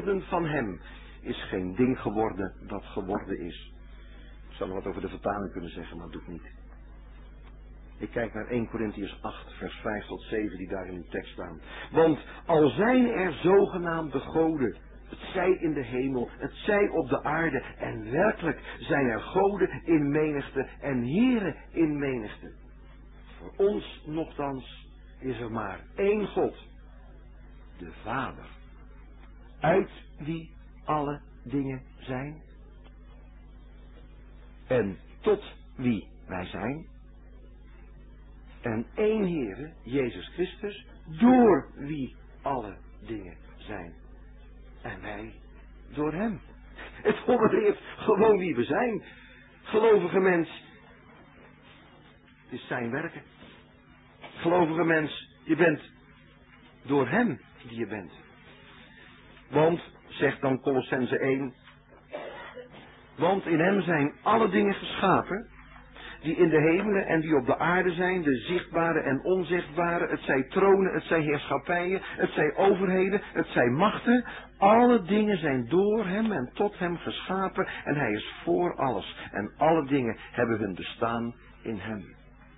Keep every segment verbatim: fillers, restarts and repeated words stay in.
geworden van hem is geen ding geworden dat geworden is. Ik zou nog wat over de vertaling kunnen zeggen, maar dat doe ik niet. Ik kijk naar Eerste Korintiërs acht, vers vijf tot zeven, die daar in de tekst staan. Want al zijn er zogenaamde goden, het zij in de hemel, het zij op de aarde, en werkelijk zijn er goden in menigte en heren in menigte. Voor ons nochtans is er maar één God, de Vader, uit wie alle dingen zijn en tot wie wij zijn. En één Heere, Jezus Christus, door wie alle dingen zijn. En wij door hem. Het onderweert gewoon wie we zijn. Gelovige mens, het is zijn werken. Gelovige mens, je bent door hem die je bent. Want, zegt dan Kolossenzen één, want in hem zijn alle dingen geschapen, die in de hemelen en die op de aarde zijn, de zichtbare en onzichtbare, het zij tronen, het zij heerschappijen, het zij overheden, het zij machten. Alle dingen zijn door hem en tot hem geschapen en hij is voor alles. En alle dingen hebben hun bestaan in hem.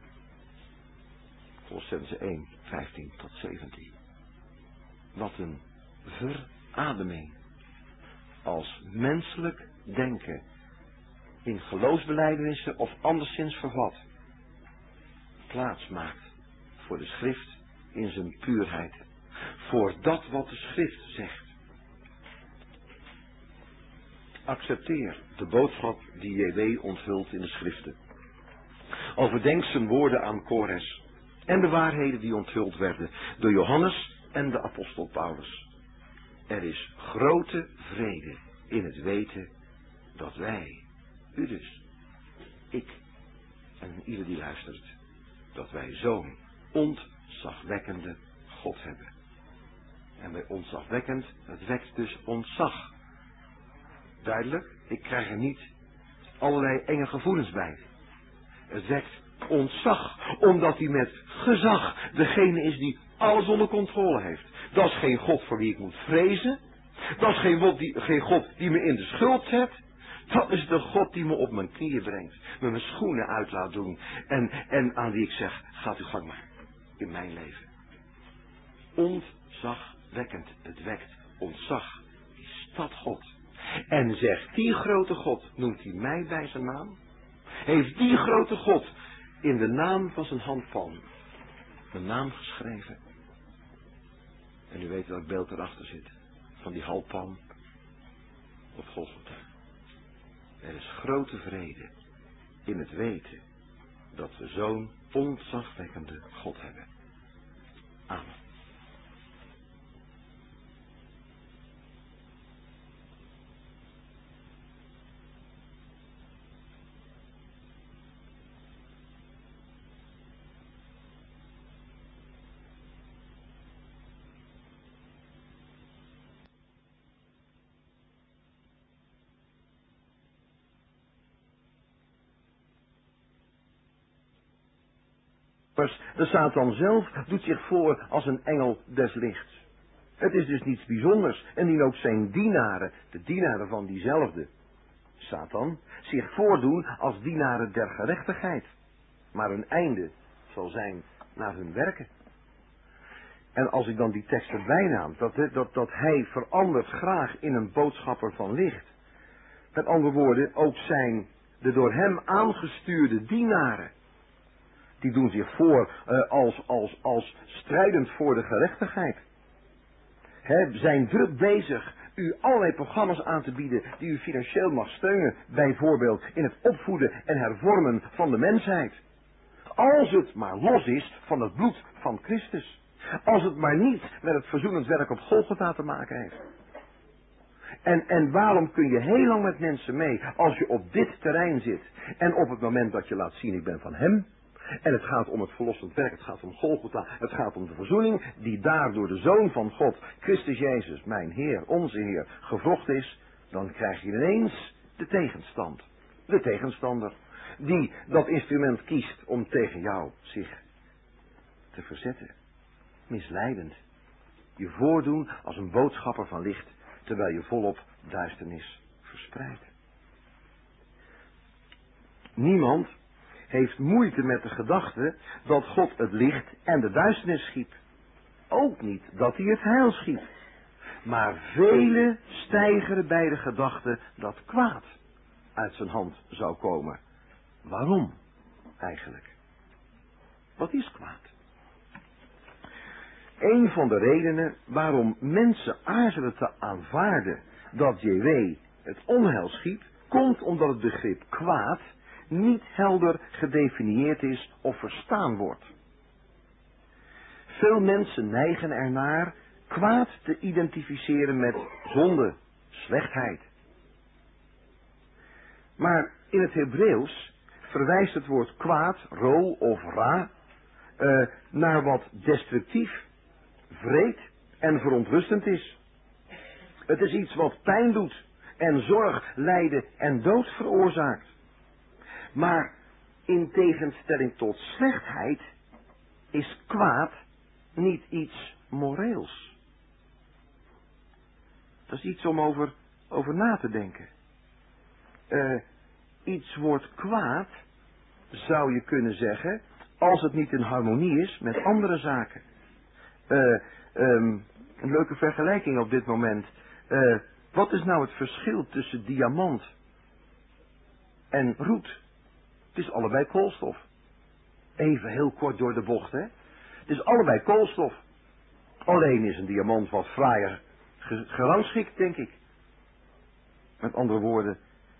Kolossenzen één, vijftien tot zeventien. Wat een verademing. Als menselijk denken in geloofsbelijdenissen of anderszins vervat plaats maakt voor de schrift in zijn puurheid. Voor dat wat de schrift zegt. Accepteer de boodschap die J W onthult in de schriften. Overdenk zijn woorden aan Kores en de waarheden die onthuld werden door Johannes en de apostel Paulus. Er is grote vrede in het weten dat wij, u dus, ik en ieder die luistert, dat wij zo'n ontzagwekkende God hebben. En bij ontzagwekkend, het wekt dus ontzag. Duidelijk, ik krijg er niet allerlei enge gevoelens bij. Het wekt ontzag, omdat hij met gezag degene is die alles onder controle heeft. Dat is geen God voor wie ik moet vrezen. Dat is geen God die, geen God die me in de schuld zet. Dat is de God die me op mijn knieën brengt. Me mijn schoenen uit laat doen. En, en aan wie ik zeg, gaat uw gang maar. In mijn leven. Ontzagwekkend. Het wekt ontzag. Is dat God? En zegt die grote God, noemt hij mij bij zijn naam? Heeft die grote God in de naam van zijn handpalm mijn naam geschreven? En u weet welk beeld erachter zit. Van die handpalm op Golgotha. Er is grote vrede in het weten dat we zo'n ontzagwekkende God hebben. Amen. De Satan zelf doet zich voor als een engel des lichts. Het is dus niets bijzonders en dien ook zijn dienaren, de dienaren van diezelfde Satan, zich voordoen als dienaren der gerechtigheid. Maar hun einde zal zijn naar hun werken. En als ik dan die tekst erbij naam, dat, dat, dat hij verandert graag in een boodschapper van licht. Met andere woorden, ook zijn de door hem aangestuurde dienaren. Die doen zich voor uh, als, als, als strijdend voor de gerechtigheid. He, zijn druk bezig u allerlei programma's aan te bieden die u financieel mag steunen. Bijvoorbeeld in het opvoeden en hervormen van de mensheid. Als het maar los is van het bloed van Christus. Als het maar niet met het verzoenend werk op Golgotha te maken heeft. En, en waarom kun je heel lang met mensen mee als je op dit terrein zit. En op het moment dat je laat zien ik ben van hem. En het gaat om het verlossend werk, het gaat om Golgotha, het gaat om de verzoening die daar door de Zoon van God, Christus Jezus, mijn Heer, onze Heer, gevrocht is, dan krijg je ineens de tegenstand. De tegenstander die dat instrument kiest om tegen jou zich te verzetten. Misleidend. Je voordoen als een boodschapper van licht, terwijl je volop duisternis verspreidt. Niemand heeft moeite met de gedachte dat God het licht en de duisternis schiep. Ook niet dat hij het heil schiep. Maar velen steigeren bij de gedachte dat kwaad uit zijn hand zou komen. Waarom eigenlijk? Wat is kwaad? Een van de redenen waarom mensen aarzelen te aanvaarden dat J W het onheil schiep, komt omdat het begrip kwaad niet helder gedefinieerd is of verstaan wordt. Veel mensen neigen ernaar kwaad te identificeren met zonde, slechtheid. Maar in het Hebreeuws verwijst het woord kwaad, ro of ra, uh, naar wat destructief, wreed en verontrustend is. Het is iets wat pijn doet en zorg, lijden en dood veroorzaakt. Maar in tegenstelling tot slechtheid is kwaad niet iets moreels. Dat is iets om over, over na te denken. Uh, iets wordt kwaad, zou je kunnen zeggen, als het niet in harmonie is met andere zaken. Uh, um, een leuke vergelijking op dit moment. Uh, wat is nou het verschil tussen diamant en roet? Het is allebei koolstof. Even heel kort door de bocht, hè. Het is allebei koolstof. Alleen is een diamant wat fraaier gerangschikt, denk ik. Met andere woorden,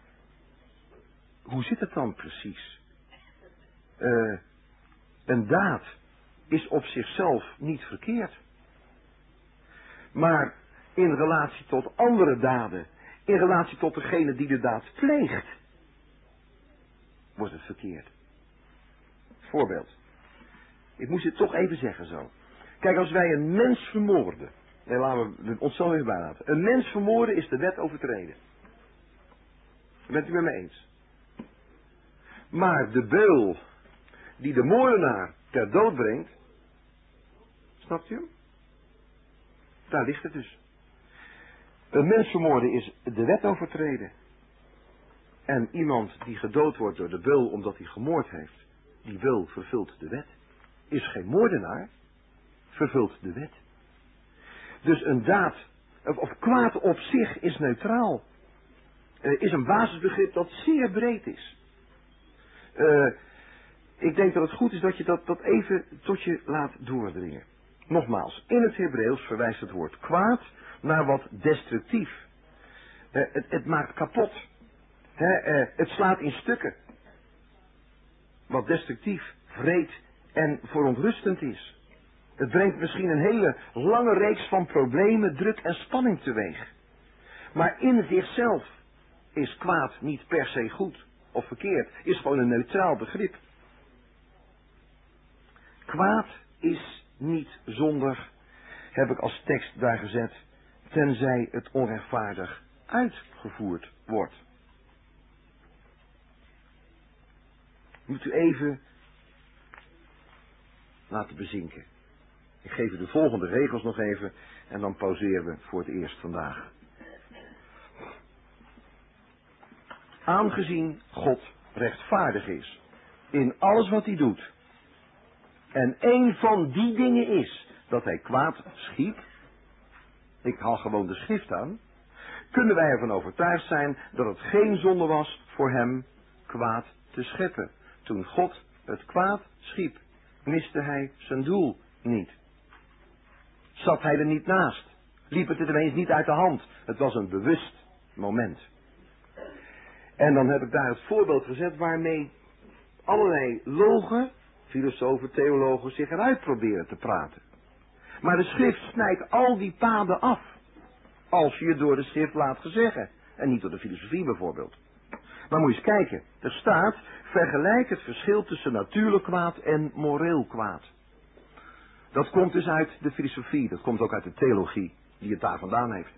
hoe zit het dan precies? Uh, een daad is op zichzelf niet verkeerd. Maar in relatie tot andere daden, in relatie tot degene die de daad pleegt, wordt het verkeerd. Voorbeeld. Ik moest het toch even zeggen zo. Kijk, als wij een mens vermoorden, nee, laten we het onszelf even bijlaten. Een mens vermoorden is de wet overtreden. Bent u met me eens? Maar de beul die de moordenaar ter dood brengt, snapt u hem? Daar ligt het dus. Een mens vermoorden is de wet overtreden. En iemand die gedood wordt door de beul omdat hij gemoord heeft, die beul vervult de wet. Is geen moordenaar, vervult de wet. Dus een daad, of, of kwaad op zich is neutraal. Uh, is een basisbegrip dat zeer breed is. Uh, ik denk dat het goed is dat je dat, dat even tot je laat doordringen. Nogmaals, in het Hebreeuws verwijst het woord kwaad naar wat destructief. Uh, het, het maakt kapot. He, uh, het slaat in stukken. Wat destructief, wreed en verontrustend is. Het brengt misschien een hele lange reeks van problemen, druk en spanning teweeg. Maar in zichzelf is kwaad niet per se goed of verkeerd. Is gewoon een neutraal begrip. Kwaad is niet zondig, heb ik als tekst daar gezet, tenzij het onrechtvaardig uitgevoerd wordt. Moet u even laten bezinken. Ik geef u de volgende regels nog even en dan pauzeren we voor het eerst vandaag. Aangezien God rechtvaardig is in alles wat hij doet, en een van die dingen is dat hij kwaad schiep, ik haal gewoon de schrift aan, kunnen wij ervan overtuigd zijn dat het geen zonde was voor hem kwaad te scheppen. Toen God het kwaad schiep, miste hij zijn doel niet. Zat hij er niet naast? Liep het er ineens niet uit de hand? Het was een bewust moment. En dan heb ik daar het voorbeeld gezet waarmee allerlei logen, filosofen, theologen zich eruit proberen te praten. Maar de schrift snijdt al die paden af. Als je je door de schrift laat gezeggen. En niet door de filosofie bijvoorbeeld. Maar moet je eens kijken. Er staat, vergelijk het verschil tussen natuurlijk kwaad en moreel kwaad. Dat komt dus uit de filosofie. Dat komt ook uit de theologie. Die het daar vandaan heeft.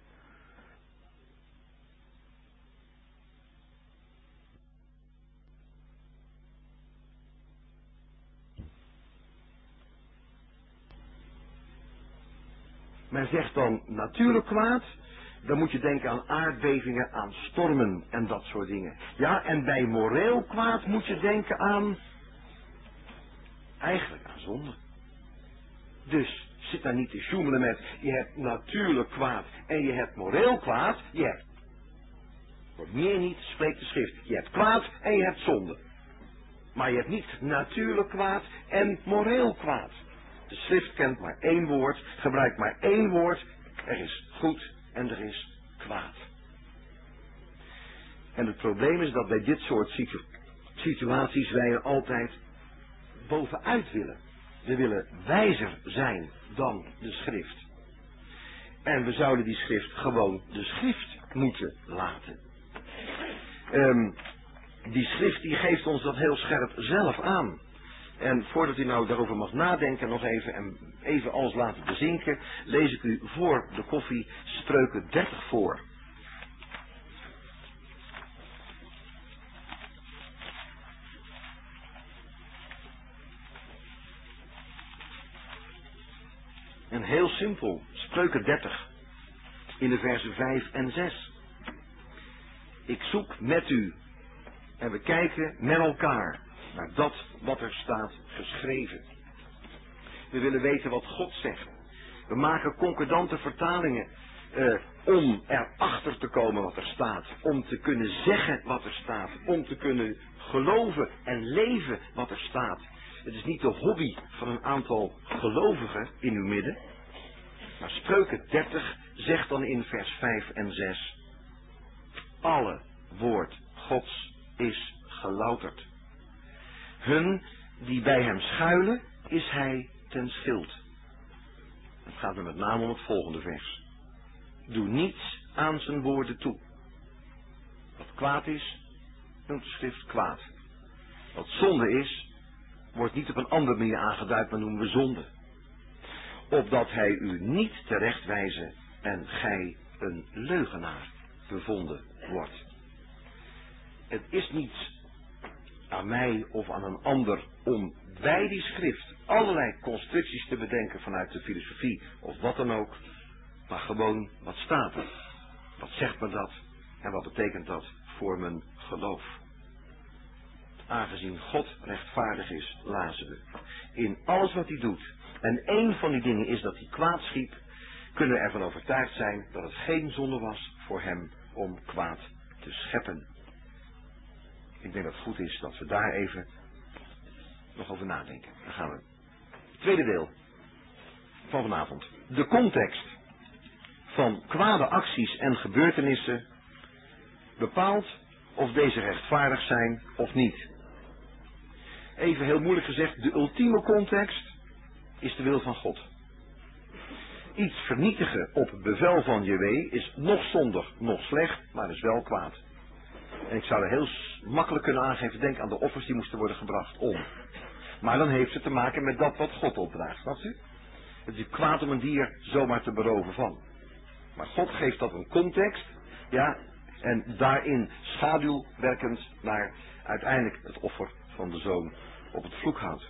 Men zegt dan natuurlijk kwaad. dan moet je denken aan aardbevingen, aan stormen en dat soort dingen. Ja, en bij moreel kwaad moet je denken aan, eigenlijk aan zonde. Dus zit daar niet te sjoemelen met, je hebt natuurlijk kwaad en je hebt moreel kwaad. Je hebt, voor meer niet, spreekt de schrift. Je hebt kwaad en je hebt zonde. Maar je hebt niet natuurlijk kwaad en moreel kwaad. De schrift kent maar één woord, gebruikt maar één woord. Er is goed en er is kwaad. En het probleem is dat bij dit soort situ situaties wij er altijd bovenuit willen. We willen wijzer zijn dan de schrift. En we zouden die schrift gewoon de schrift moeten laten. Um, die schrift die geeft ons dat heel scherp zelf aan. En voordat u nou daarover mag nadenken nog even en even alles laten bezinken, lees ik u voor de koffie Spreuken dertig voor. En heel simpel, Spreuken dertig, in de versen vijf en zes. Ik zoek met u en we kijken met elkaar naar dat wat er staat geschreven. We willen weten wat God zegt. We maken concordante vertalingen eh, om erachter te komen wat er staat. Om te kunnen zeggen wat er staat. Om te kunnen geloven en leven wat er staat. Het is niet de hobby van een aantal gelovigen in uw midden. Maar Spreuken dertig zegt dan in vers vijf en zes. Alle woord Gods is gelouterd. Hun die bij hem schuilen, is hij ten schild. Het gaat er met name om het volgende vers. Doe niets aan zijn woorden toe. Wat kwaad is, noemt de schrift kwaad. Wat zonde is, wordt niet op een andere manier aangeduid, maar noemen we zonde. Opdat hij u niet terechtwijze en gij een leugenaar bevonden wordt. Het is niet aan mij of aan een ander om bij die schrift allerlei constructies te bedenken vanuit de filosofie of wat dan ook, maar gewoon wat staat er? Wat zegt me dat en wat betekent dat voor mijn geloof? Aangezien God rechtvaardig is, lazen we in alles wat hij doet. En één van die dingen is dat hij kwaad schiep, kunnen we ervan overtuigd zijn dat het geen zonde was voor hem om kwaad te scheppen. Ik denk dat het goed is dat we daar even nog over nadenken. Dan gaan we. Tweede deel van vanavond. De context van kwade acties en gebeurtenissen bepaalt of deze rechtvaardig zijn of niet. Even heel moeilijk gezegd, de ultieme context is de wil van God. Iets vernietigen op bevel van Jahweh is nog zondig, nog slecht, maar is wel kwaad. En ik zou er heel makkelijk kunnen aangeven, denk aan de offers die moesten worden gebracht om. Maar dan heeft het te maken met dat wat God opdraagt, snapt u? Het is kwaad om een dier zomaar te beroven van. Maar God geeft dat een context, ja, en daarin schaduwwerkend naar uiteindelijk het offer van de zoon op het vloekhout.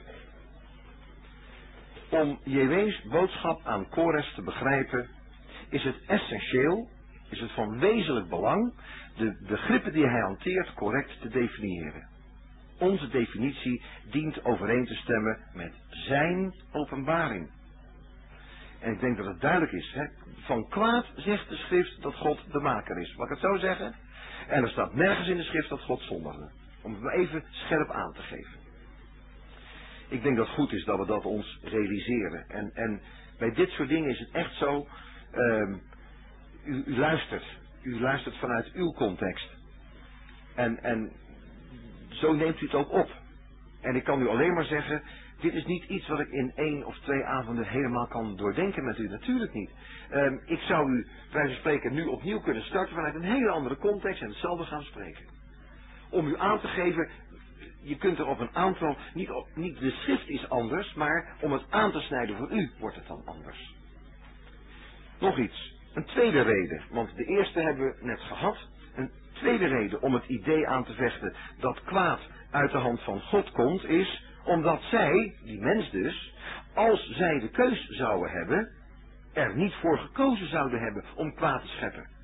Om Jahweh's boodschap aan Kores te begrijpen, is het essentieel, is het van wezenlijk belang, de begrippen die hij hanteert correct te definiëren. Onze definitie dient overeen te stemmen met zijn openbaring. En ik denk dat het duidelijk is. Hè? Van kwaad zegt de schrift dat God de maker is. Mag ik het zo zeggen? En er staat nergens in de schrift dat God zondigde. Om het maar even scherp aan te geven. Ik denk dat het goed is dat we dat ons realiseren. En, en bij dit soort dingen is het echt zo. Um, u, u luistert. U luistert vanuit uw context. En, en zo neemt u het ook op. En ik kan u alleen maar zeggen, dit is niet iets wat ik in één of twee avonden helemaal kan doordenken met u. Natuurlijk niet. Um, ik zou u, wij van spreken, nu opnieuw kunnen starten vanuit een hele andere context en hetzelfde gaan spreken. Om u aan te geven, je kunt er op een aantal, niet, op, niet de schrift is anders, maar om het aan te snijden voor u wordt het dan anders. Nog iets. Een tweede reden, want de eerste hebben we net gehad. Een tweede reden om het idee aan te vechten dat kwaad uit de hand van God komt, is omdat zij, die mens dus, als zij de keus zouden hebben, er niet voor gekozen zouden hebben om kwaad te scheppen.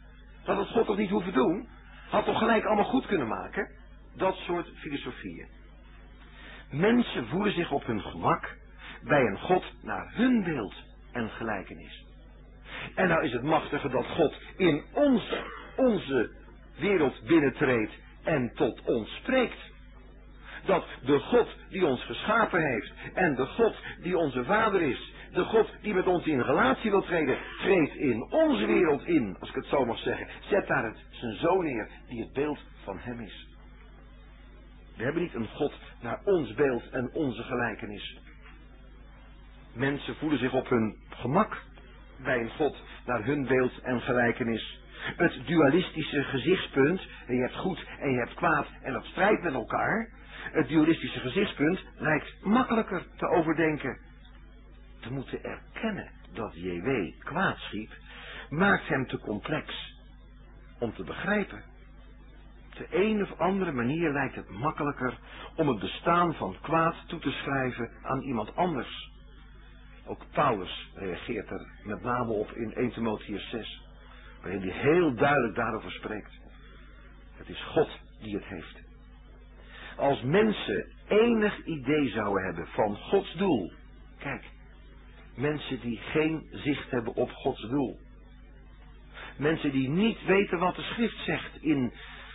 Dat had God toch niet hoeven doen? Had toch gelijk allemaal goed kunnen maken? Dat soort filosofieën. Mensen voelen zich op hun gemak bij een God naar hun beeld en gelijkenis. En nou is het machtige dat God in ons, onze wereld binnentreedt en tot ons spreekt. Dat de God die ons geschapen heeft en de God die onze vader is, de God die met ons in relatie wil treden, treedt in onze wereld in, als ik het zo mag zeggen. Zet daar het, zijn zoon neer die het beeld van hem is. We hebben niet een God naar ons beeld en onze gelijkenis. Mensen voelen zich op hun gemak bij een God naar hun beeld en gelijkenis. Het dualistische gezichtspunt, en je hebt goed en je hebt kwaad en dat strijdt met elkaar. Het dualistische gezichtspunt lijkt makkelijker te overdenken. Te moeten erkennen dat J W kwaad schiep, maakt hem te complex om te begrijpen. Op de een of andere manier lijkt het makkelijker om het bestaan van kwaad toe te schrijven aan iemand anders. Ook Paulus reageert er met name op in eerste Timotheüs zes, waarin hij heel duidelijk daarover spreekt. Het is God die het heeft. Als mensen enig idee zouden hebben van Gods doel. Kijk, mensen die geen zicht hebben op Gods doel. Mensen die niet weten wat de schrift zegt in...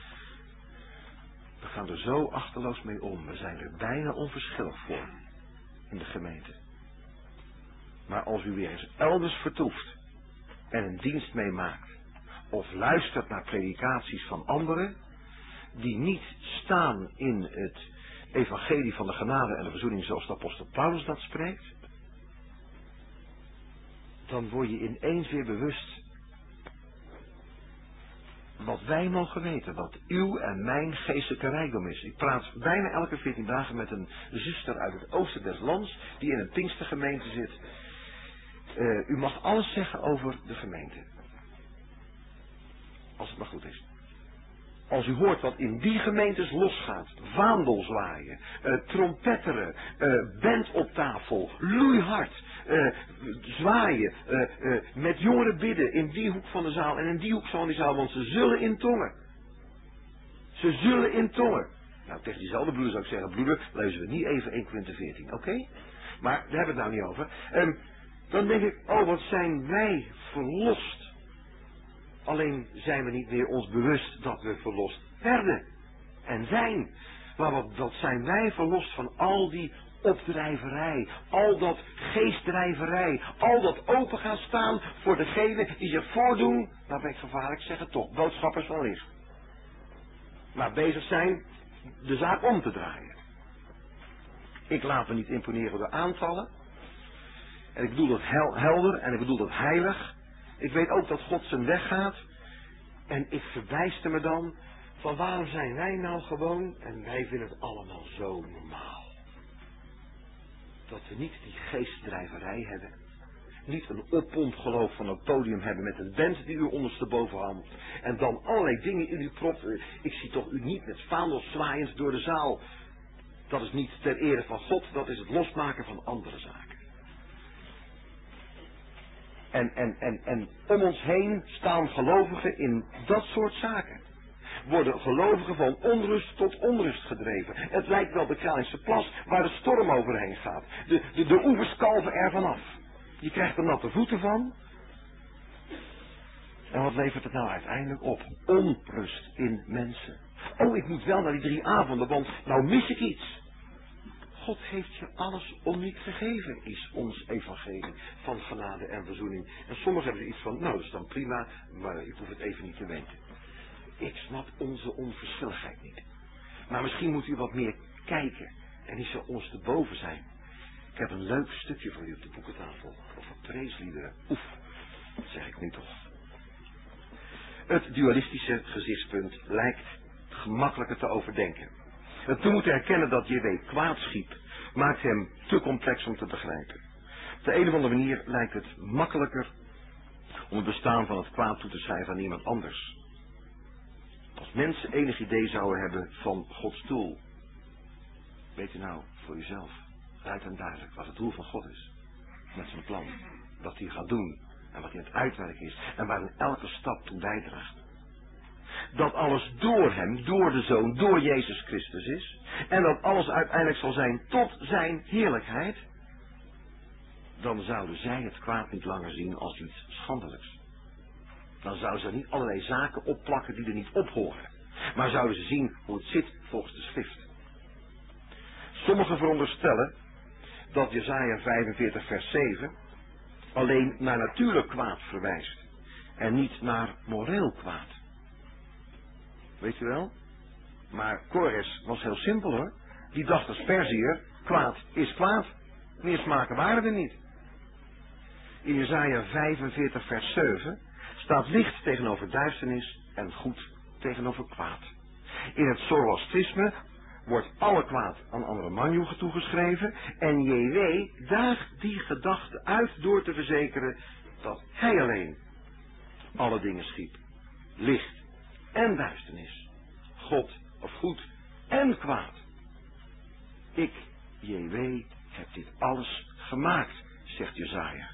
We gaan er zo achterloos mee om. We zijn er bijna onverschillig voor in de gemeente. Maar als u weer eens elders vertoeft en een dienst meemaakt of luistert naar predikaties van anderen die niet staan in het evangelie van de genade en de verzoening zoals de apostel Paulus dat spreekt, dan word je ineens weer bewust wat wij mogen weten, wat uw en mijn geestelijke rijkdom is. Ik praat bijna elke veertien dagen met een zuster uit het oosten des lands die in een Pinkstergemeente zit. Uh, u mag alles zeggen over de gemeente. Als het maar goed is. Als u hoort wat in die gemeentes losgaat, vaandel zwaaien, uh, trompetteren, uh, band op tafel, loeihard, uh, zwaaien, uh, uh, met jongeren bidden in die hoek van de zaal en in die hoek van die zaal, want ze zullen in tongen. Ze zullen in tongen. Nou, tegen diezelfde broeder zou ik zeggen, broeder, lezen we niet even eerste Korinthe veertien, oké? Okay? Maar daar hebben we het nou niet over. Um, dan denk ik, oh wat zijn wij verlost. Alleen zijn we niet meer ons bewust dat we verlost werden en zijn. Maar wat, wat zijn wij verlost van al die opdrijverij, al dat geestdrijverij, al dat open gaan staan voor degenen die zich voordoen, nou ben ik gevaarlijk zeggen toch, boodschappers van licht. Maar bezig zijn de zaak om te draaien. Ik laat me niet imponeren door aantallen. En ik bedoel dat hel, helder en ik bedoel dat heilig. Ik weet ook dat God zijn weg gaat. En ik verbijster me dan van waarom zijn wij nou gewoon en wij vinden het allemaal zo normaal. Dat we niet die geestdrijverij hebben. Niet een oppompgeloof van een podium hebben met een band die u ondersteboven hangt. En dan allerlei dingen in u propt. Ik zie toch u niet met vaandels zwaaiend door de zaal. Dat is niet ter ere van God, dat is het losmaken van andere zaken. En, en, en, en om ons heen staan gelovigen in dat soort zaken. Worden gelovigen van onrust tot onrust gedreven. Het lijkt wel de Kralingse plas waar de storm overheen gaat. De, de, de oevers kalven er vanaf. Je krijgt er natte voeten van. En wat levert het nou uiteindelijk op? Onrust in mensen. Oh, ik moet wel naar die drie avonden, want nou mis ik iets. God heeft je alles onniet gegeven, is ons evangelie van genade en verzoening. En sommigen hebben er iets van, nou dat is dan prima, maar ik hoef het even niet te weten. Ik snap onze onverschilligheid niet. Maar misschien moet u wat meer kijken en niet zo ons te boven zijn. Ik heb een leuk stukje voor u op de boekentafel over preesliederen. Oef, dat zeg ik nu toch. Het dualistische gezichtspunt lijkt gemakkelijker te overdenken. Het te moeten herkennen dat J W kwaad schiep, maakt hem te complex om te begrijpen. Op de een of andere manier lijkt het makkelijker om het bestaan van het kwaad toe te schrijven aan iemand anders. Als mensen enig idee zouden hebben van Gods doel, weet u nou voor uzelf, luid en duidelijk, wat het doel van God is. Met zijn plan, wat hij gaat doen en wat hij aan het uitwerken is en waarin elke stap toe bijdraagt. dat alles door hem, door de Zoon, door Jezus Christus is. En dat alles uiteindelijk zal zijn tot zijn heerlijkheid. Dan zouden zij het kwaad niet langer zien als iets schandelijks. Dan zouden ze niet allerlei zaken opplakken die er niet op horen. Maar zouden ze zien hoe het zit volgens de schrift. Sommigen veronderstellen dat Jesaja vijfenveertig vers zeven alleen naar natuurlijk kwaad verwijst. En niet naar moreel kwaad. Weet je wel? Maar Kores was heel simpel hoor. Die dacht als Perziër, kwaad is kwaad. Meer smaken waren er niet. In Jesaja vijfenveertig vers zeven staat licht tegenover duisternis en goed tegenover kwaad. In het Zoroastrisme wordt alle kwaad aan andere manjoegen toegeschreven en J W daagt die gedachte uit door te verzekeren dat hij alleen alle dingen schiep. Licht en duisternis. God of goed en kwaad. Ik, J W, heb dit alles gemaakt, zegt Jesaja.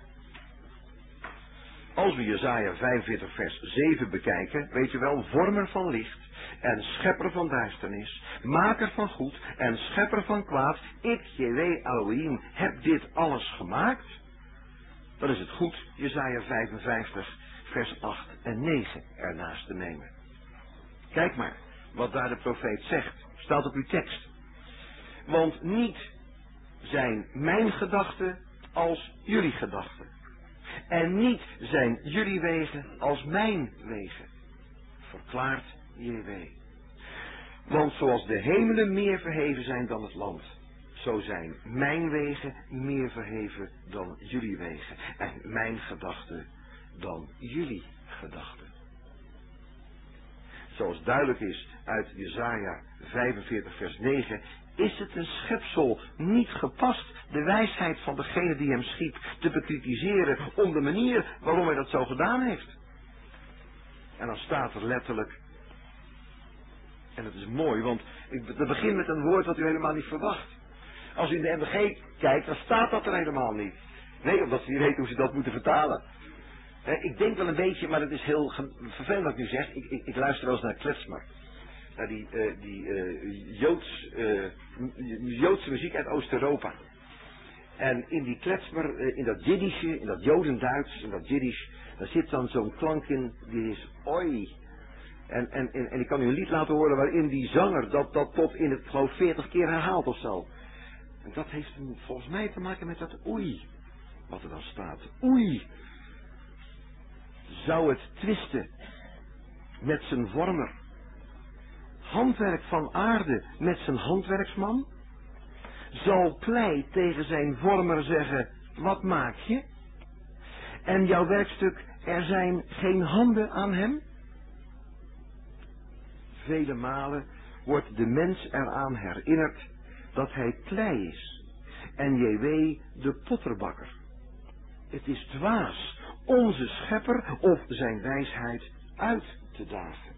Als we Jesaja vijfenveertig vers zeven bekijken, weet je wel, vormer van licht en schepper van duisternis, maker van goed en schepper van kwaad, ik, J W Elohim, heb dit alles gemaakt. Dan is het goed Jesaja vijfenvijftig vers acht en negen ernaast te nemen. Kijk maar wat daar de profeet zegt, staat op uw tekst. Want niet zijn mijn gedachten als jullie gedachten. En niet zijn jullie wegen als mijn wegen, verklaart J W. Want zoals de hemelen meer verheven zijn dan het land, zo zijn mijn wegen meer verheven dan jullie wegen. En mijn gedachten dan jullie gedachten. Zoals duidelijk is uit Jesaja vijfenveertig vers negen, is het een schepsel niet gepast de wijsheid van degene die hem schiep te bekritiseren om de manier waarom hij dat zo gedaan heeft. En dan staat er letterlijk, en dat is mooi, want ik begin met een woord wat u helemaal niet verwacht. Als u in de M G kijkt, dan staat dat er helemaal niet. Nee, omdat ze niet weten hoe ze dat moeten vertalen. He, ik denk wel een beetje, maar het is heel vervelend wat ik nu zeg. Ik, ik, ik luister wel eens naar Kletsmer. Naar die, uh, die uh, Joods, uh, Joodse muziek uit Oost-Europa. En in die Kletsmer, uh, in dat Jiddische, in dat Jodenduits, in dat Jiddisch, daar zit dan zo'n klank in, die is oi. En, en, en, en ik kan u een lied laten horen waarin die zanger dat, dat tot in het geloof veertig keer herhaalt of zo. En dat heeft volgens mij te maken met dat oei. Wat er dan staat. Oei. Zou het twisten met zijn vormer. Handwerk van aarde met zijn handwerksman? Zal klei tegen zijn vormer zeggen, wat maak je? En jouw werkstuk, er zijn geen handen aan hem? Vele malen wordt de mens eraan herinnerd dat hij klei is en J W de potterbakker. Het is dwaas onze schepper of zijn wijsheid uit te dagen.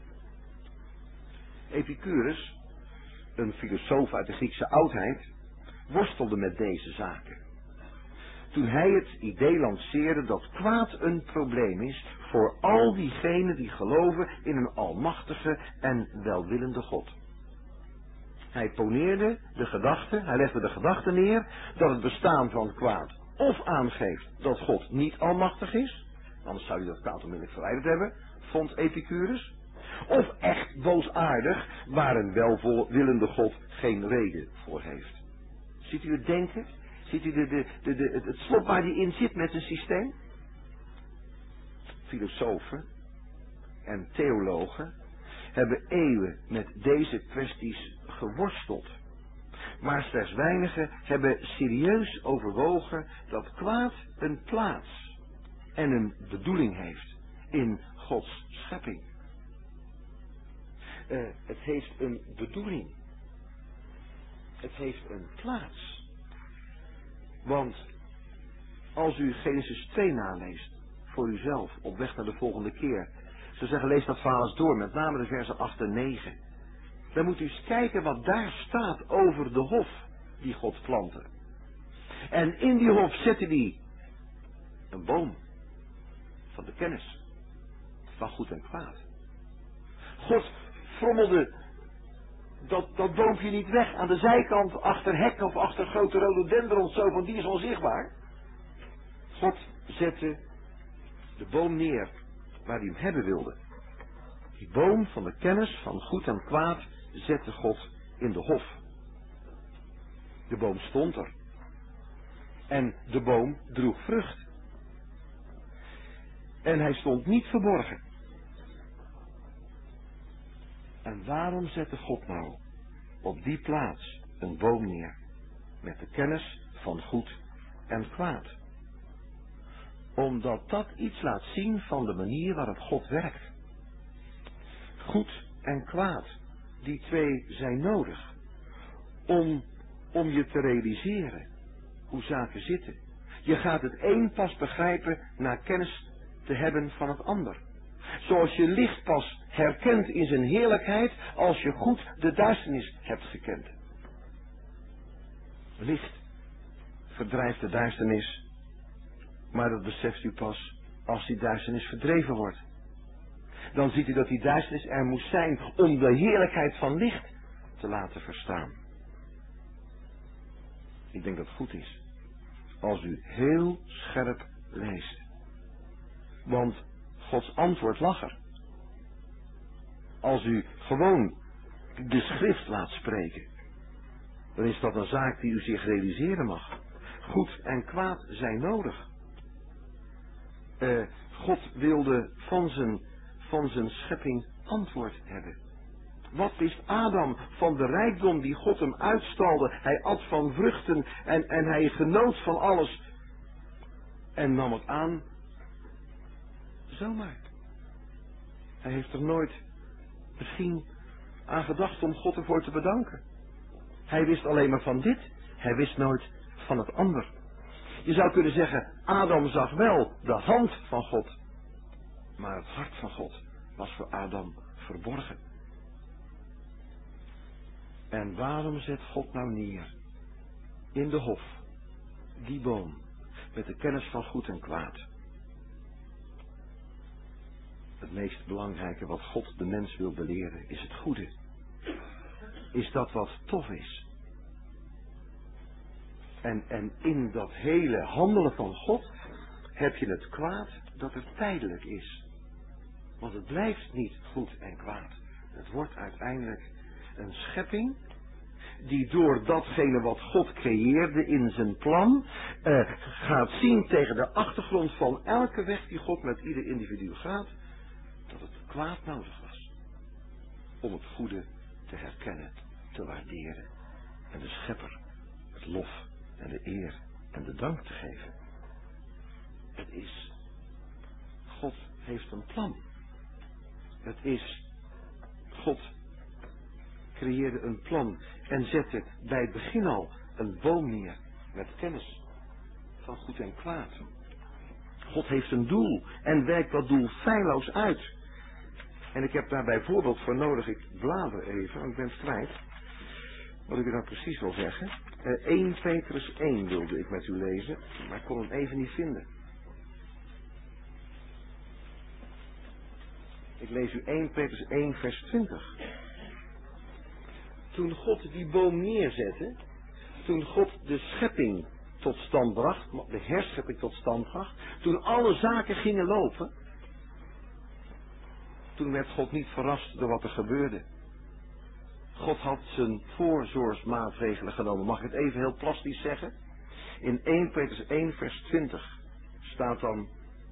Epicurus, een filosoof uit de Griekse oudheid, worstelde met deze zaken. Toen hij het idee lanceerde dat kwaad een probleem is voor al diegenen die geloven in een almachtige en welwillende God. Hij poneerde de gedachte, hij legde de gedachte neer dat het bestaan van kwaad of aangeeft dat God niet almachtig is, anders zou hij dat kwaad onmiddellijk verwijderd hebben, vond Epicurus, of echt boosaardig waar een welwillende God geen reden voor heeft. Ziet u het denken? Ziet u de, de, de, de, het slot waar hij in zit met zijn systeem? Filosofen en theologen hebben eeuwen met deze kwesties geworsteld. Maar slechts weinigen hebben serieus overwogen dat kwaad een plaats en een bedoeling heeft in Gods schepping. Uh, het heeft een bedoeling. Het heeft een plaats. Want als u Genesis twee naleest voor uzelf op weg naar de volgende keer, ik zou zeggen lees dat verhaal eens door, met name de versen acht en negen. Dan moet u eens kijken wat daar staat over de hof die God plantte. En in die hof zette hij een boom van de kennis van goed en kwaad. God frommelde dat, dat boompje niet weg aan de zijkant, achter hekken of achter grote rhododendrons, zo van die is onzichtbaar. God zette de boom neer waar hij hem hebben wilde. Die boom van de kennis van goed en kwaad zette God in de hof. De boom stond er. En de boom droeg vrucht. En hij stond niet verborgen. En waarom zette God nou op die plaats een boom neer met de kennis van goed en kwaad? Omdat dat iets laat zien van de manier waarop God werkt. Goed en kwaad, die twee zijn nodig om, om je te realiseren hoe zaken zitten. Je gaat het een pas begrijpen na kennis te hebben van het ander. Zoals je licht pas herkent in zijn heerlijkheid als je goed de duisternis hebt gekend. Licht verdrijft de duisternis, maar dat beseft u pas als die duisternis verdreven wordt. Dan ziet u dat die duisternis er moest zijn om de heerlijkheid van licht te laten verstaan. Ik denk dat het goed is als u heel scherp leest. Want Gods antwoord lag er. Als u gewoon de schrift laat spreken, dan is dat een zaak die u zich realiseren mag. Goed en kwaad zijn nodig. Uh, God wilde van zijn, van zijn schepping antwoord hebben. Wat wist Adam van de rijkdom die God hem uitstalde? Hij at van vruchten en, en hij genoot van alles. En nam het aan. Zomaar. Hij heeft er nooit misschien aan gedacht om God ervoor te bedanken. Hij wist alleen maar van dit. Hij wist nooit van het ander. Je zou kunnen zeggen, Adam zag wel de hand van God. Maar het hart van God was voor Adam verborgen. En waarom zet God nou neer in de hof die boom met de kennis van goed en kwaad? Het meest belangrijke wat God de mens wil beleren is het goede. Is dat wat tof is. En, en in dat hele handelen van God heb je het kwaad dat er tijdelijk is. Want het blijft niet goed en kwaad. Het wordt uiteindelijk een schepping die door datgene wat God creëerde in zijn plan uh, gaat zien tegen de achtergrond van elke weg die God met ieder individu gaat, dat het kwaad nodig was om het goede te herkennen, te waarderen en de schepper het lof en de eer en de dank te geven. Het is, God heeft een plan. Het is, God creëerde een plan en zette bij het begin al een boom neer met kennis van goed en kwaad. God heeft een doel en werkt dat doel feilloos uit. En ik heb daar bijvoorbeeld voor nodig, ik blader even, want ik ben het kwijt, wat ik er nou precies wil zeggen. Uh, Eerste Petrus één wilde ik met u lezen, maar ik kon hem even niet vinden. Ik lees u Eerste Petrus één vers twintig. Toen God die boom neerzette, toen God de schepping tot stand bracht, de herschepping tot stand bracht, toen alle zaken gingen lopen, toen werd God niet verrast door wat er gebeurde. God had zijn voorzorgsmaatregelen genomen. Mag ik het even heel plastisch zeggen? In Eerste Petrus één vers twintig staat dan,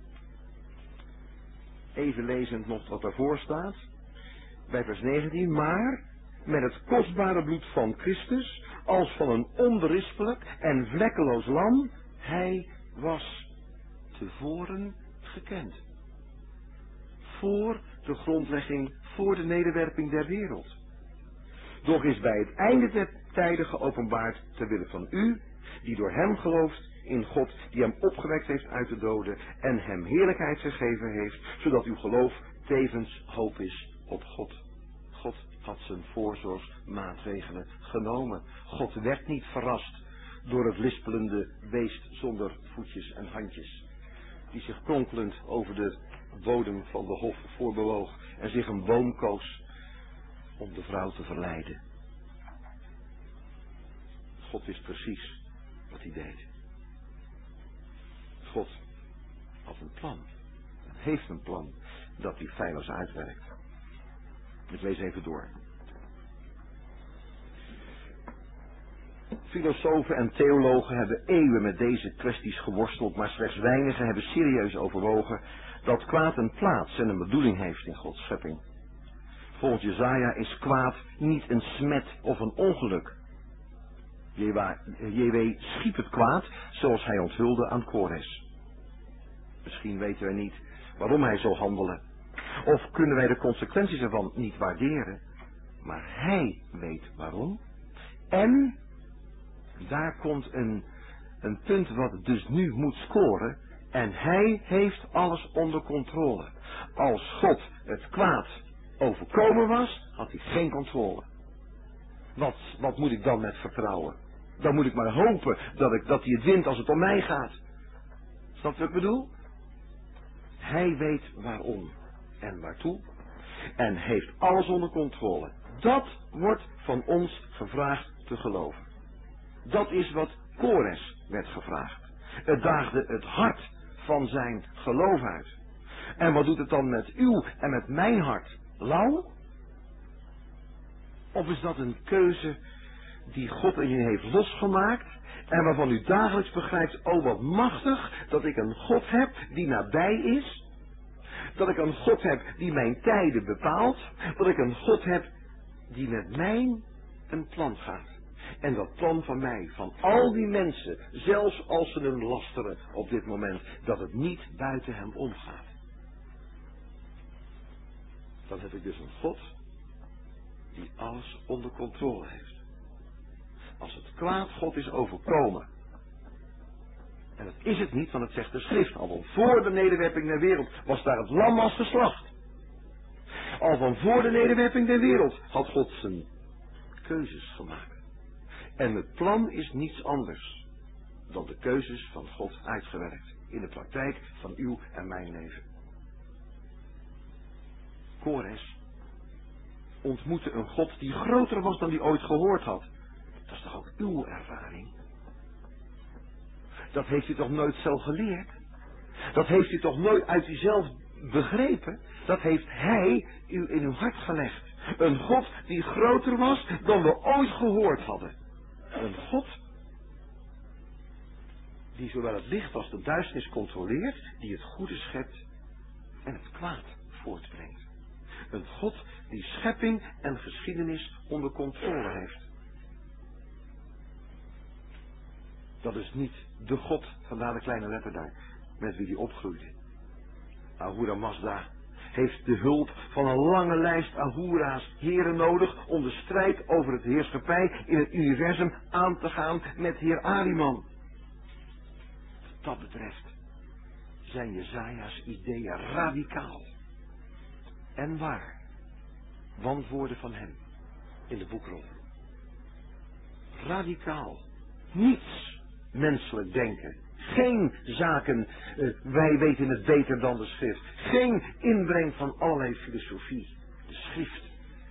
even lezend nog wat daarvoor staat, bij vers negentien, maar met het kostbare bloed van Christus, als van een onberispelijk en vlekkeloos lam, hij was tevoren gekend. Voor de grondlegging, voor de nederwerping der wereld. Doch is bij het einde der tijden geopenbaard ter wille van u, die door hem gelooft in God, die hem opgewekt heeft uit de doden en hem heerlijkheid gegeven heeft, zodat uw geloof tevens hoop is op God. God had zijn voorzorgsmaatregelen genomen. God werd niet verrast door het lispelende beest zonder voetjes en handjes, die zich kronkelend over de bodem van de hof voorbewoog en zich een boom koos om de vrouw te verleiden. God wist precies wat hij deed. God had een plan. En heeft een plan dat hij feilloos uitwerkt. Ik lees even door. Filosofen en theologen hebben eeuwen met deze kwesties geworsteld, maar slechts weinigen hebben serieus overwogen dat kwaad een plaats en een bedoeling heeft in Gods schepping. Volgens Jesaja is kwaad niet een smet of een ongeluk. J W schiep het kwaad zoals hij onthulde aan Kores. Misschien weten wij niet waarom hij zo handelde. Of kunnen wij de consequenties ervan niet waarderen. Maar hij weet waarom. En daar komt een, een punt wat dus nu moet scoren. En hij heeft alles onder controle. Als God het kwaad overkomen was, had hij geen controle. Wat, wat moet ik dan met vertrouwen? Dan moet ik maar hopen dat, ik, dat hij het wint als het om mij gaat. Snap je wat ik bedoel? Hij weet waarom en waartoe. En heeft alles onder controle. Dat wordt van ons gevraagd te geloven. Dat is wat Kores werd gevraagd. Het daagde het hart van zijn geloof uit. En wat doet het dan met uw en met mijn hart? Lauw? Of is dat een keuze die God in je heeft losgemaakt en waarvan u dagelijks begrijpt, oh wat machtig dat ik een God heb die nabij is, dat ik een God heb die mijn tijden bepaalt, dat ik een God heb die met mij een plan gaat. En dat plan van mij, van al die mensen, zelfs als ze hem lasteren op dit moment, dat het niet buiten hem omgaat. Dan heb ik dus een God die alles onder controle heeft. Als het kwaad God is overkomen. En dat is het niet, want het zegt de schrift. Al van voor de nederwerping der wereld was daar het lam als geslacht. Al van voor de nederwerping der wereld had God zijn keuzes gemaakt. En het plan is niets anders dan de keuzes van God uitgewerkt. In de praktijk van uw en mijn leven. Kores ontmoette een God die groter was dan hij ooit gehoord had. Dat is toch ook uw ervaring? Dat heeft u toch nooit zelf geleerd? Dat heeft u toch nooit uit uzelf begrepen? Dat heeft hij u in uw hart gelegd. Een God die groter was dan we ooit gehoord hadden. Een God die zowel het licht als de duisternis controleert, die het goede schept en het kwaad voortbrengt. Een God die schepping en geschiedenis onder controle heeft. Dat is niet de God, vandaar de kleine letter daar, met wie hij opgroeide. Ahura Mazda heeft de hulp van een lange lijst Ahura's heren nodig om de strijd over het heerschappij in het universum aan te gaan met heer Ahriman. Wat dat betreft zijn Jesaja's ideeën radicaal en waar. Wantwoorden van hem in de boekrol. Radicaal. Niets menselijk denken. Geen zaken, uh, wij weten het beter dan de schrift. Geen inbreng van allerlei filosofie. De schrift.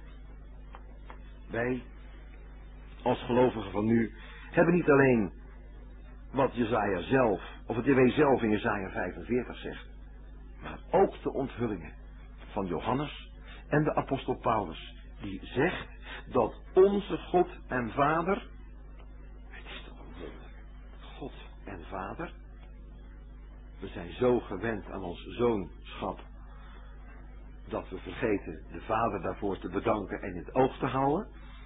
Wij, als gelovigen van nu, hebben niet alleen wat Jesaja zelf, of het J W zelf in Jesaja vijfenveertig zegt, maar ook de onthullingen van Johannes en de apostel Paulus, die zegt dat onze God en Vader, het is toch een wonder, God en Vader, we zijn zo gewend aan ons zoonschap, dat we vergeten de Vader daarvoor te bedanken en in het oog te houden,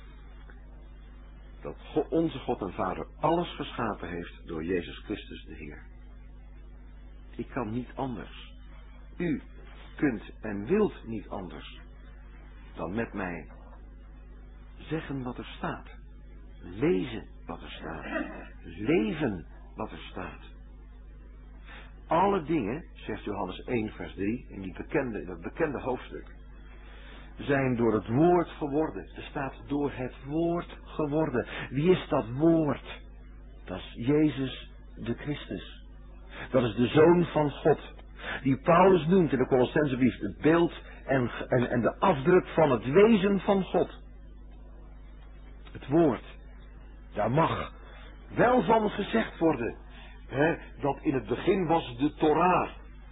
dat God, onze God en Vader alles geschapen heeft door Jezus Christus de Heer. Ik kan niet anders. U kunt en wilt niet anders dan met mij zeggen wat er staat. Lezen wat er staat. Leven wat er staat. Alle dingen, zegt Johannes één vers drie, in, die bekende, in dat bekende hoofdstuk, zijn door het woord geworden. Er staat door het woord geworden. Wie is dat woord? Dat is Jezus de Christus. Dat is de Zoon van God. Die Paulus noemt in de Colossensebrief het beeld en, en, en de afdruk van het wezen van God. Het woord, daar mag wel van gezegd worden, hè, dat in het begin was de Torah.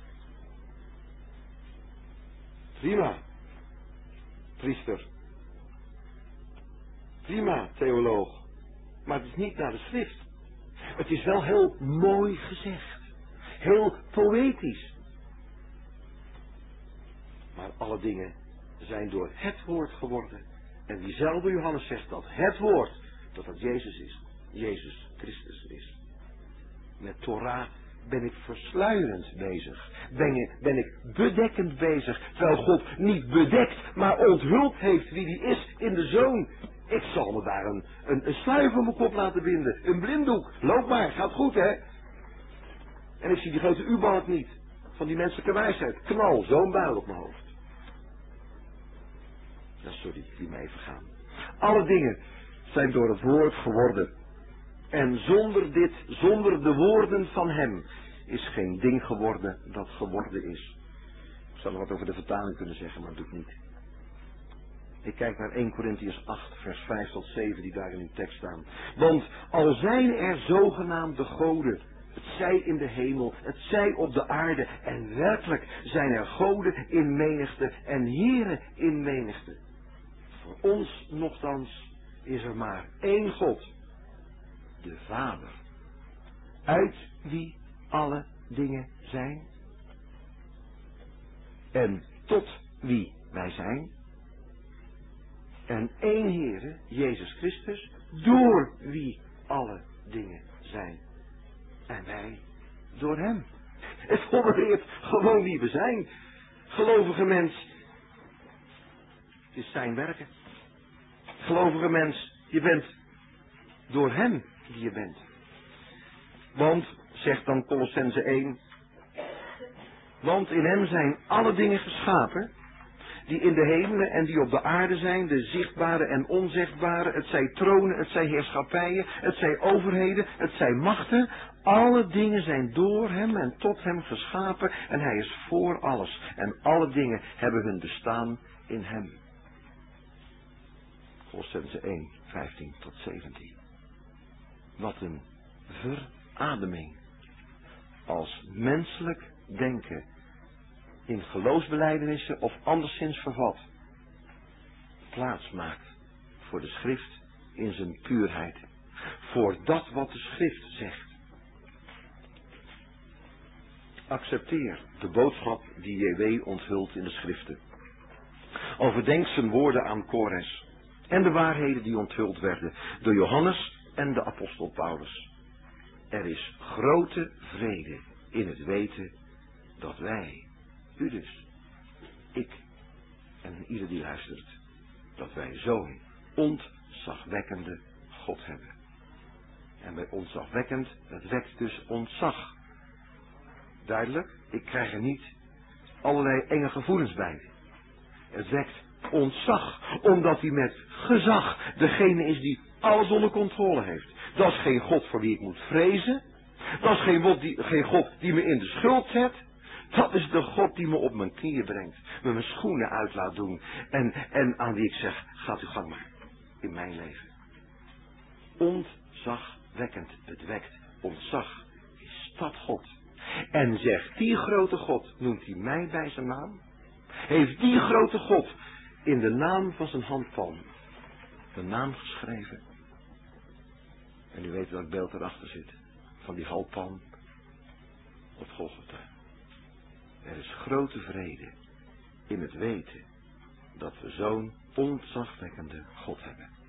Prima, priester. Prima, theoloog. Maar het is niet naar de schrift. Het is wel heel mooi gezegd. Heel poëtisch. Maar alle dingen zijn door het woord geworden. En diezelfde Johannes zegt dat het woord, dat dat Jezus is. Jezus Christus is. Met Torah ben ik versluierend bezig. Ben, je, ben ik bedekkend bezig. Terwijl God niet bedekt, maar onthuld heeft wie die is in de Zoon. Ik zal me daar een, een, een sluier voor mijn kop laten binden. Een blinddoek. Loop maar, gaat goed hè. En ik zie die grote U-balk niet. Van die menselijke wijsheid. Knal, zo'n buil op mijn hoofd. Ja, sorry, die me even gaan. Alle dingen zijn door het woord geworden. En zonder dit, zonder de woorden van hem, is geen ding geworden dat geworden is. Ik zou nog wat over de vertaling kunnen zeggen, maar dat doe ik niet. Ik kijk naar Eerste Korintiërs acht, vers vijf tot zeven, die daar in uw tekst staan. Want al zijn er zogenaamde goden, het zij in de hemel, het zij op de aarde, en werkelijk zijn er goden in menigte en heren in menigte. Voor ons nochtans is er maar één God, de Vader, uit wie alle dingen zijn en tot wie wij zijn. En één Heere, Jezus Christus, door wie alle dingen zijn. En wij door hem. Het formuleert gewoon wie we zijn. Gelovige mens, het is zijn werken. Gelovige mens, je bent door hem die je bent. Want, zegt dan Kolossenzen één, want in hem zijn alle dingen geschapen, die in de hemelen en die op de aarde zijn, de zichtbare en onzichtbare, het zij tronen, het zij heerschappijen, het zij overheden, het zij machten. Alle dingen zijn door hem en tot hem geschapen en hij is voor alles. En alle dingen hebben hun bestaan in hem. Kolossenzen één, vijftien tot zeventien. Wat een verademing als menselijk denken in geloofsbelijdenissen of anderszins vervat plaats maakt voor de schrift in zijn puurheid. Voor dat wat de schrift zegt. Accepteer de boodschap die J W onthult in de schriften. Overdenk zijn woorden aan Kores en de waarheden die onthuld werden door Johannes en de apostel Paulus. Er is grote vrede in het weten dat wij, u dus, ik en ieder die luistert, dat wij zo'n ontzagwekkende God hebben. En bij ontzagwekkend, dat wekt dus ontzag. Duidelijk, ik krijg er niet allerlei enge gevoelens bij. Het wekt ontzag, omdat hij met gezag degene is die alles onder controle heeft. Dat is geen God voor wie ik moet vrezen. Dat is geen God die, geen God die me in de schuld zet. Dat is de God die me op mijn knieën brengt. Me mijn schoenen uit laat doen. En, en aan wie ik zeg, gaat uw gang maar. In mijn leven. Ontzagwekkend. Het wekt ontzag. Is dat God? En zegt die grote God, noemt hij mij bij zijn naam? Heeft die grote God in de naam van zijn handpalm de naam geschreven? En u weet welk beeld erachter zit. Van die handpalm op Golgotha. Er is grote vrede in het weten dat we zo'n ontzagwekkende God hebben.